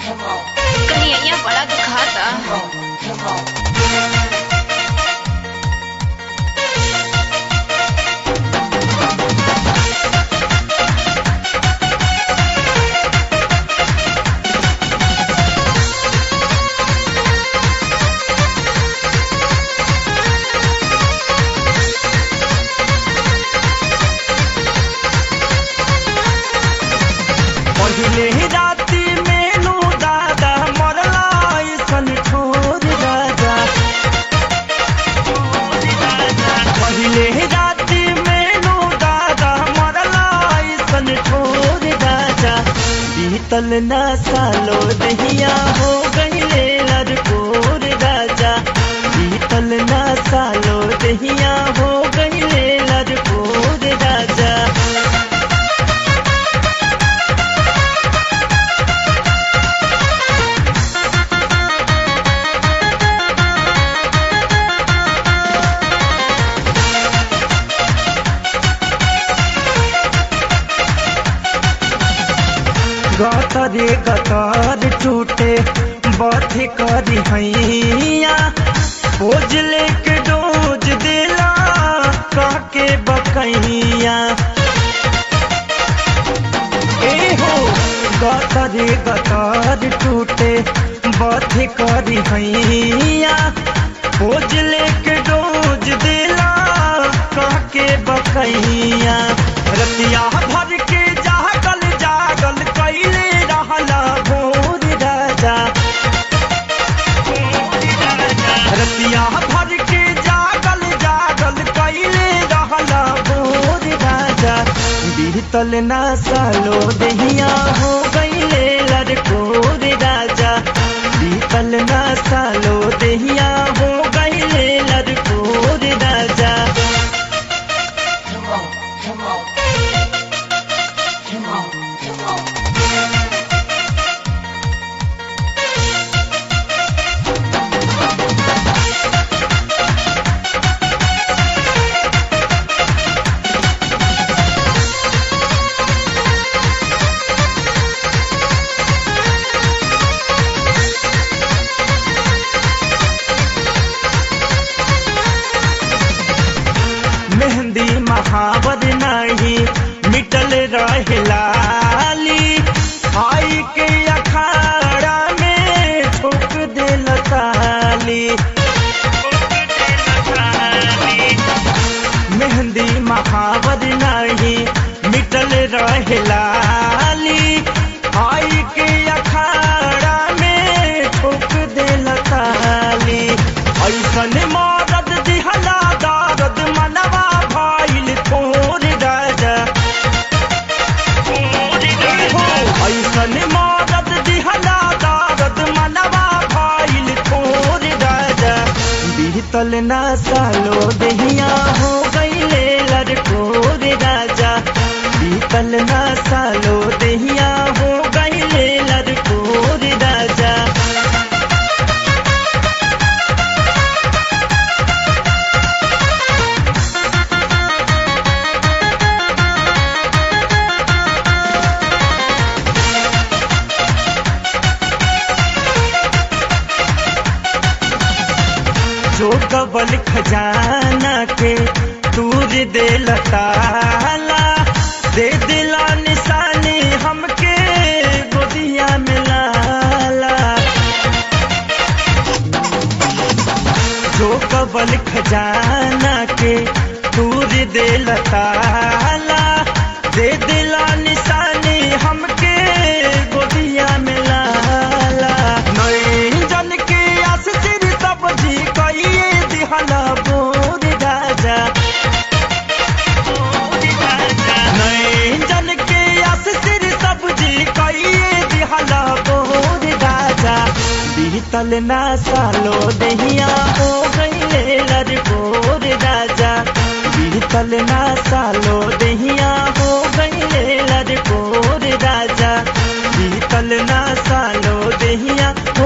कहीं यहाँ बड़ा दुखाता। पहले राती मेनू दादा मरला ऐसन ठोर राजा। पहले राती मेनू दादा मरला ऐसन ठोर राजा। बीतल ना सालो दहिया हो गईले लड़कोर राजा। बीतल ना सालो दहिया हो गईले लड़कोर राजा। गतरे गतर टूटे बथ करी हैया। बोझ लेके डोज दिला कह के बकैया। ए हो गतरे गतर टूटे बथ करी हैया। बोझ लेके डोज दिला कह के बकैया। रतिया भर के जागल जागल कैले रहला भोर राजा। रतिया भर के जागल जागल कैले रहला भोर राजा। बीतल ना सालो दहिया हो गईले लड़कोर राजा। बीतल ना सालो दहिया हो गईले लड़कोर राजा। मेहंदी महावर नहीं मिटल रहे लाली। आई के अखाड़ा में ठोक दिल ताली। मेहंदी महावर नहीं मिटल रहे लाली। आई के अखाड़ा में ठोक दिल ताली। ऐसन मरद दिहला दर्द मनवा भइल तोर राजा। ऐसन मरद दिहला दर्द मनवा भइल तोर राजा। बीतल ना सालो दहिया हो गईले लड़कोर राजा। बीतल ना सालो दहिया हो गईले लड़कोर राजा। जो गबल खजाना के दूर दे लताला। दे दिला निशानी हमके गोदिया में लाला। जो गबल खजाना के दूर दे लताला। दे दिला निशानी हमके गोदिया में लाला। नई जन के आसिर सब्जी कइए दिहला बोर राजा। नई जन के आसिर सब्जी कइए दिहला बोर राजा। बीतल ना सालो दहिया हो गईले लड़कोर राजा। बीतल ना सालो दहिया हो गईले लड़कोर राजा। बीतल ना सालो दहिया